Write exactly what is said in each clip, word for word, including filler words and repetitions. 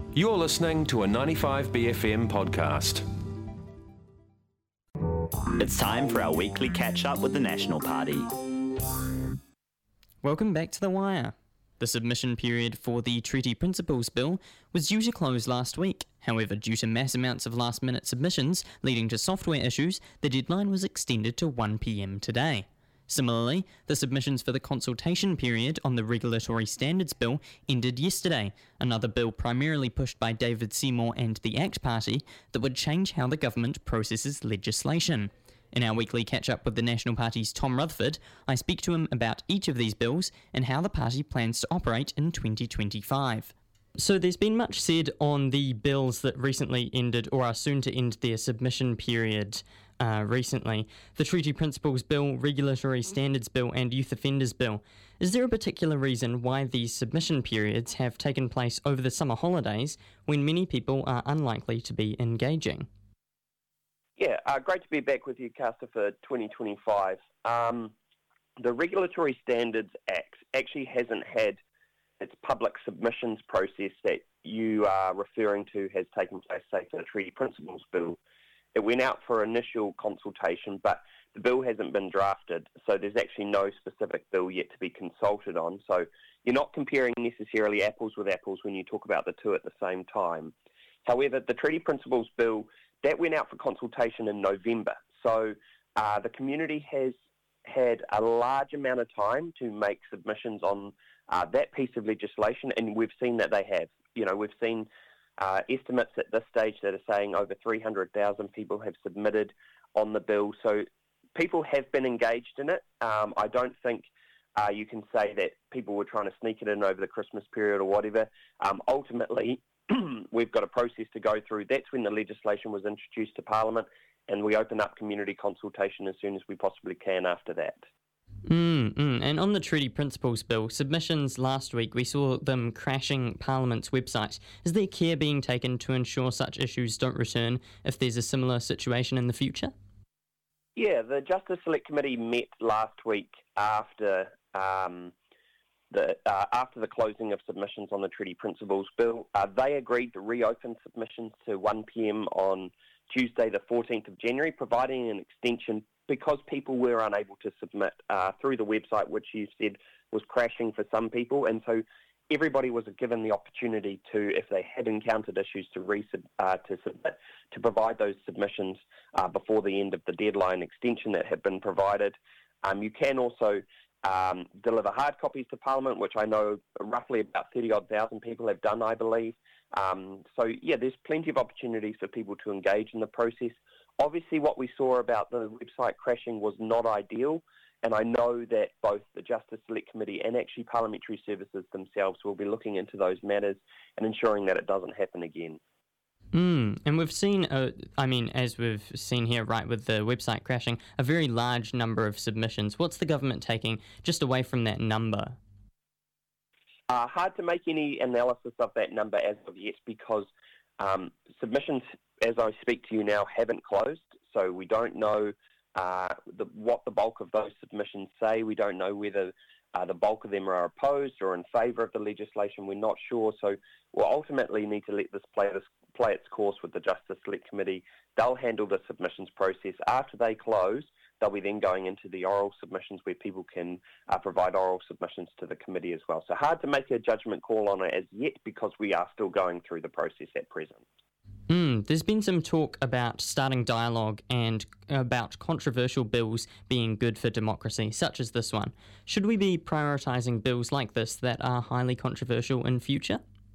You're listening to a ninety-five B F M podcast. It's time for our weekly catch-up with the National Party. Welcome back to The Wire. The submission period for the Treaty Principles Bill was due to close last week. However, due to mass amounts of last-minute submissions leading to software issues, the deadline was extended to one p m today. Similarly, the submissions for the consultation period on the Regulatory Standards Bill ended yesterday, another bill primarily pushed by David Seymour and the ACT Party that would change how the government processes legislation. In our weekly catch-up with the National Party's Tom Rutherford, I speak to him about each of these bills and how the party plans to operate in twenty twenty-five. So there's been much said on the bills that recently ended or are soon to end their submission period uh, recently. The Treaty Principles Bill, Regulatory Standards Bill and Youth Offenders Bill. Is there a particular reason why these submission periods have taken place over the summer holidays when many people are unlikely to be engaging? Yeah, uh, great to be back with you, Castor, for twenty twenty-five. Um, the Regulatory Standards Act actually hasn't had its public submissions process that you are referring to has taken place, say, for the Treaty Principles Bill. It went out for initial consultation, but the bill hasn't been drafted, so there's actually no specific bill yet to be consulted on. So you're not comparing necessarily apples with apples when you talk about the two at the same time. However, the Treaty Principles Bill, that went out for consultation in November. So uh, the community has had a large amount of time to make submissions on uh, that piece of legislation, and we've seen that they have. You know, we've seen uh, estimates at this stage that are saying over three hundred thousand people have submitted on the bill. So people have been engaged in it. Um, I don't think uh, you can say that people were trying to sneak it in over the Christmas period or whatever. Um, ultimately, we've got a process to go through. That's when the legislation was introduced to Parliament, and we open up community consultation as soon as we possibly can after that. Mm, mm. And on the Treaty Principles Bill, submissions last week, we saw them crashing Parliament's website. Is there care being taken to ensure such issues don't return if there's a similar situation in the future? Yeah, the Justice Select Committee met last week after um, the uh, after the closing of submissions on the Treaty Principles Bill. Uh, they agreed to reopen submissions to one p m on Tuesday the fourteenth of January, providing an extension because people were unable to submit uh, through the website, which you said was crashing for some people. And so everybody was given the opportunity to, if they had encountered issues, to, resub- uh, to submit, to provide those submissions uh, before the end of the deadline extension that had been provided. Um, you can also um, deliver hard copies to Parliament, which I know roughly about thirty-odd thousand people have done, I believe. Um, so, yeah, there's plenty of opportunities for people to engage in the process. Obviously, what we saw about the website crashing was not ideal, and I know that both the Justice Select Committee and actually Parliamentary Services themselves will be looking into those matters and ensuring that it doesn't happen again. Mm, and we've seen, uh, I mean, as we've seen here, right, with the website crashing, a very large number of submissions. What's the government taking just away from that number? Uh, hard to make any analysis of that number as of yet because um, submissions, as I speak to you now, haven't closed. So we don't know uh, the, what the bulk of those submissions say. We don't know whether uh, the bulk of them are opposed or in favour of the legislation. We're not sure. So we'll ultimately need to let this play, this play its course with the Justice Select Committee. They'll handle the submissions process. After they close, they'll be then going into the oral submissions where people can uh, provide oral submissions to the committee as well. So hard to make a judgment call on it as yet because we are still going through the process at present. Mm, there's been some talk about starting dialogue and about controversial bills being good for democracy, such as this one. Should we be prioritising bills like this that are highly controversial in future?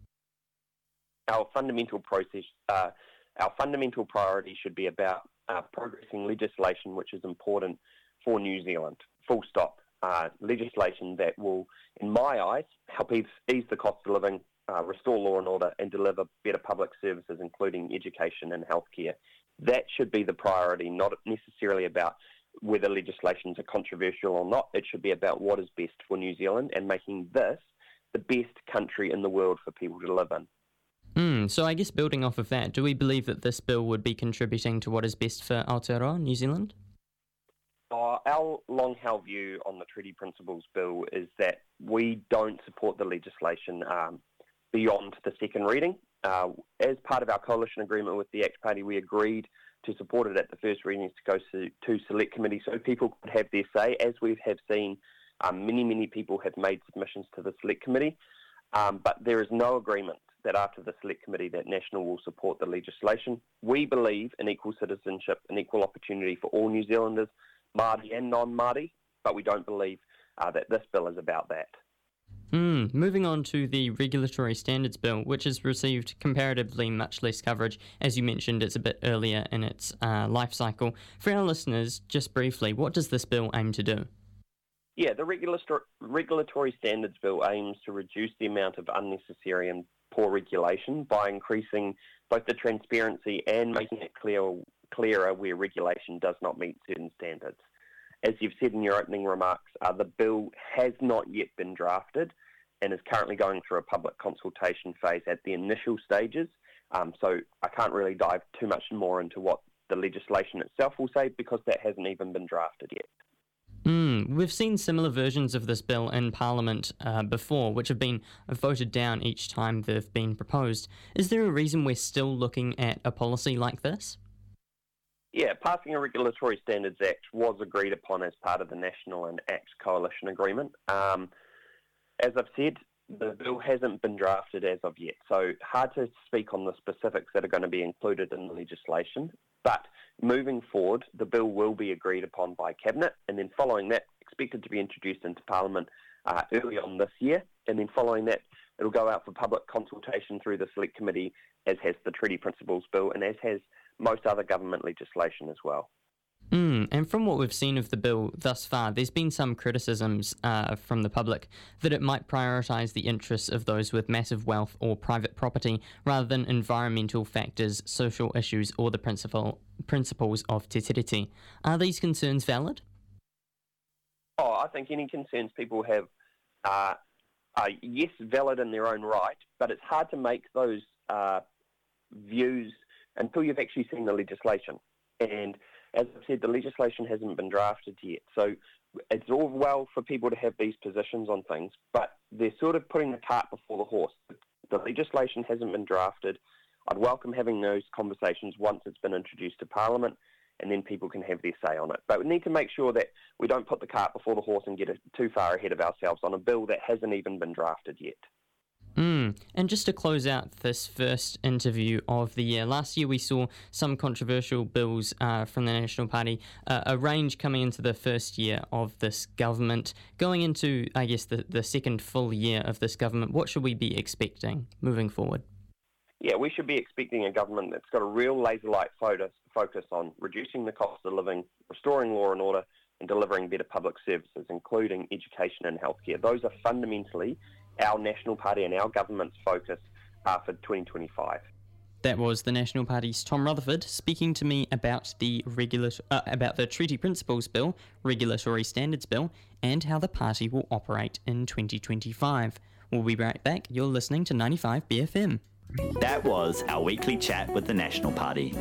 Our fundamental process, uh, our fundamental priority should be about uh, progressing legislation which is important for New Zealand, full stop. Uh, legislation that will, in my eyes, help ease, ease the cost of living, uh, restore law and order, and deliver better public services, including education and healthcare. That should be the priority, not necessarily about whether legislations are controversial or not. It should be about what is best for New Zealand and making this the best country in the world for people to live in. Mm, so I guess building off of that, do we believe that this bill would be contributing to what is best for Aotearoa, New Zealand? Uh, our long-held view on the Treaty Principles Bill is that we don't support the legislation um, beyond the second reading. Uh, as part of our coalition agreement with the ACT Party, we agreed to support it at the first readings to go to, to select committee so people could have their say. As we have seen, um, many, many people have made submissions to the select committee, um, but there is no agreement that after the select committee that National will support the legislation. We believe in equal citizenship and equal opportunity for all New Zealanders, Māori and non-Māori, but we don't believe uh, that this bill is about that. Mm, moving on to the Regulatory Standards Bill, which has received comparatively much less coverage. As you mentioned, it's a bit earlier in its uh, life cycle. For our listeners, just briefly, what does this bill aim to do? Yeah, the Regulator- Regulatory Standards Bill aims to reduce the amount of unnecessary and poor regulation by increasing both the transparency and making it clear, clearer where regulation does not meet certain standards. As you've said in your opening remarks, uh, the bill has not yet been drafted and is currently going through a public consultation phase at the initial stages. Um, so I can't really dive too much more into what the legislation itself will say because that hasn't even been drafted yet. Mm, we've seen similar versions of this bill in Parliament uh, before, which have been voted down each time they've been proposed. Is there a reason we're still looking at a policy like this? Yeah, passing a Regulatory Standards Act was agreed upon as part of the National and ACT Coalition Agreement. Um, as I've said, the bill hasn't been drafted as of yet, so hard to speak on the specifics that are going to be included in the legislation. But moving forward, the bill will be agreed upon by Cabinet, and then following that, expected to be introduced into Parliament uh, early on this year, and then following that, it'll go out for public consultation through the Select Committee, as has the Treaty Principles Bill, and as has most other government legislation as well. Mm, and from what we've seen of the bill thus far, there's been some criticisms uh, from the public that it might prioritise the interests of those with massive wealth or private property rather than environmental factors, social issues, or the principle, principles of te tiriti. Are these concerns valid? Oh, I think any concerns people have uh, are, yes, valid in their own right, but it's hard to make those uh, views until you've actually seen the legislation. And as I've said, the legislation hasn't been drafted yet. So it's all well for people to have these positions on things, but they're sort of putting the cart before the horse. The legislation hasn't been drafted. I'd welcome having those conversations once it's been introduced to Parliament, and then people can have their say on it. But we need to make sure that we don't put the cart before the horse and get too far ahead of ourselves on a bill that hasn't even been drafted yet. Mm. And just to close out this first interview of the year, last year we saw some controversial bills uh, from the National Party, uh, a range coming into the first year of this government. Going into, I guess, the, the second full year of this government, what should we be expecting moving forward? Yeah, we should be expecting a government that's got a real laser-like focus, focus on reducing the cost of living, restoring law and order, and delivering better public services, including education and healthcare. Those are fundamentally our National Party and our government's focus uh, for twenty twenty-five. That was the National Party's Tom Rutherford speaking to me about the regula- uh, about the Treaty Principles Bill, Regulatory Standards Bill, and how the party will operate in twenty twenty-five. We'll be right back. You're listening to ninety-five B F M. That was our weekly chat with the National Party.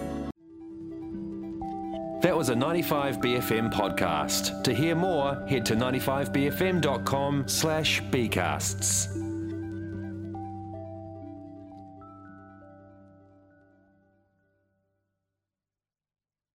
That was a ninety-five B F M podcast. To hear more, head to ninety-five b f m dot com slash bcasts.